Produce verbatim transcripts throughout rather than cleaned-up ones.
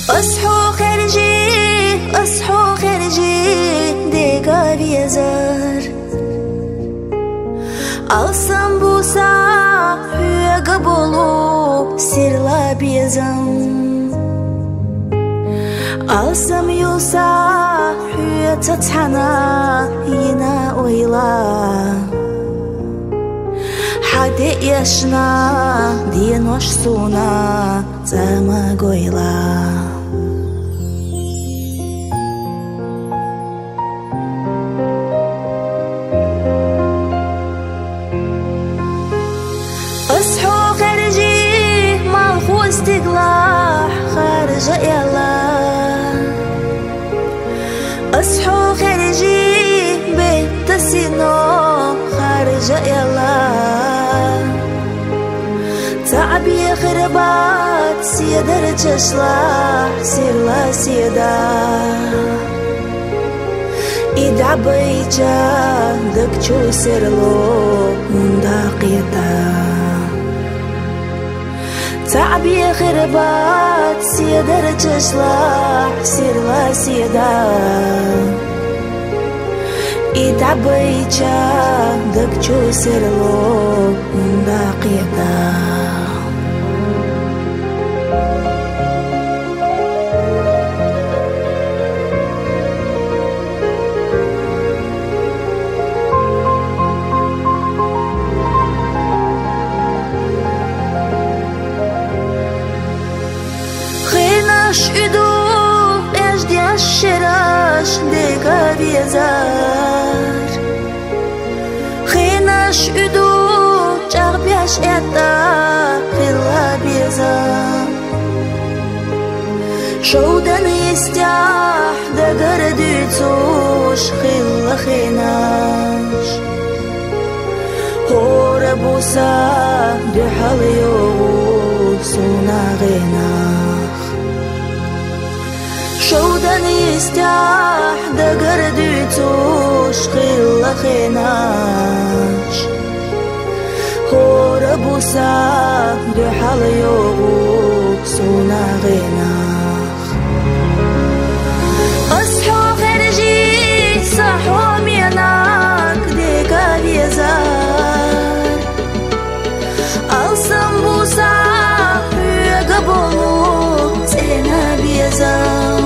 اصحو خرجي اصحو خرجي ديقا بيزار Alsam busa hüyega bolup sirla bezam Alsam yulsa hüye tatana yine oyla Hadi yaşna diye noş suna zama goyla اصحو خارجي ما هو استقلاح خارج يلا اصحو خارجي بيت السينو خارج يلا تعبي خربات سيدر تشلاح سيرلا سيدا إدع بيجا دكتشو سيرلو منداقيتا تعبي خربات سيدر تشلاح سيرلا سيدا إدع بيجا دكتشو سيرلو منداقيتا Аш иду, еждяш шераш дека везар Хинаш иду, чарбяш эта хила безар Шоудан естях дагар дюцуш хила хинаш Хора буса дюхал йоу суна гинах شودن يستاح دقر ديتوش خيلا خيناش هور بوسا دحال يوغوك سونا غيناخ اصحو خرجي صحو ميناك ديكا بيزار السم بوسا هيغا بولو سينا بيزار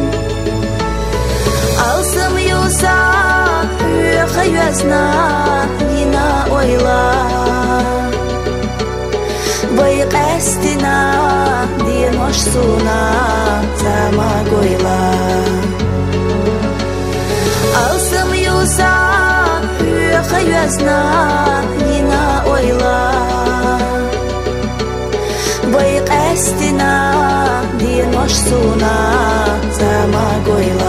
Хаясна дина ойла Байық әстина дин ош суна зама гойла Алсым юса хаясна дина ойла Байық әстина дин ош суна зама гойла